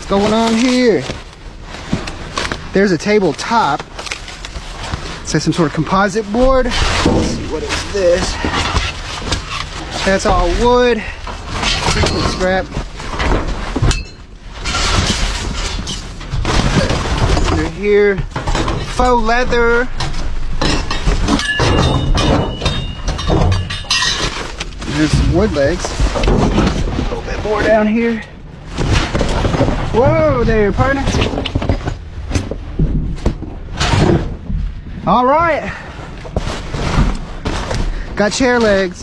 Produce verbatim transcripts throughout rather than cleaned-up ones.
going on here? There's a tabletop. It says some sort of composite board. Let's see, what is this? That's all wood. Scrap. Under here, faux leather. There's some wood legs. A little bit more down here. Whoa there, partner. All right. Got chair legs.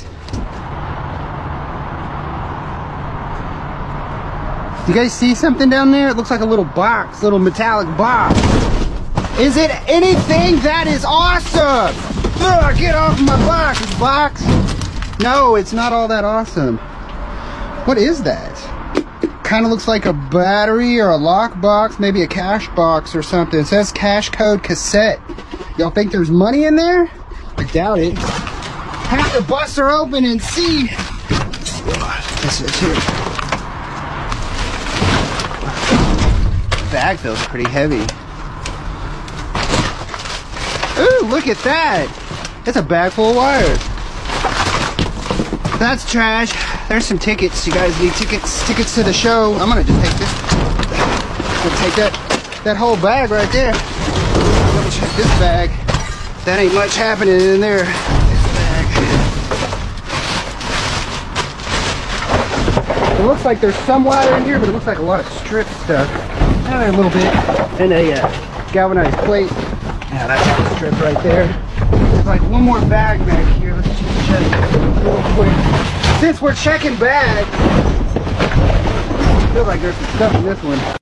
Do you guys see something down there? It looks like a little box, little metallic box. Is it anything? That is awesome! Ugh, get off my box, box! No, it's not all that awesome. What is that? Kind of looks like a battery or a lock box, maybe a cash box or something. It says cash code cassette. Y'all think there's money in there? I doubt it. Have to bust her open and see. This is here. Bag feels pretty heavy. Ooh, look at that. It's a bag full of wires. That's trash. There's some tickets. You guys need tickets tickets to the show. I'm gonna just take this. I'm gonna take that that whole bag right there. Let me check this bag. That ain't much happening in there. This bag. It looks like there's some wire in here, but it looks like a lot of strip stuff. And a little bit. And a uh, galvanized plate. Yeah, that's a strip right there. There's like one more bag back here. Let's just check real quick. Since we're checking bags, I feel like there's some stuff in this one.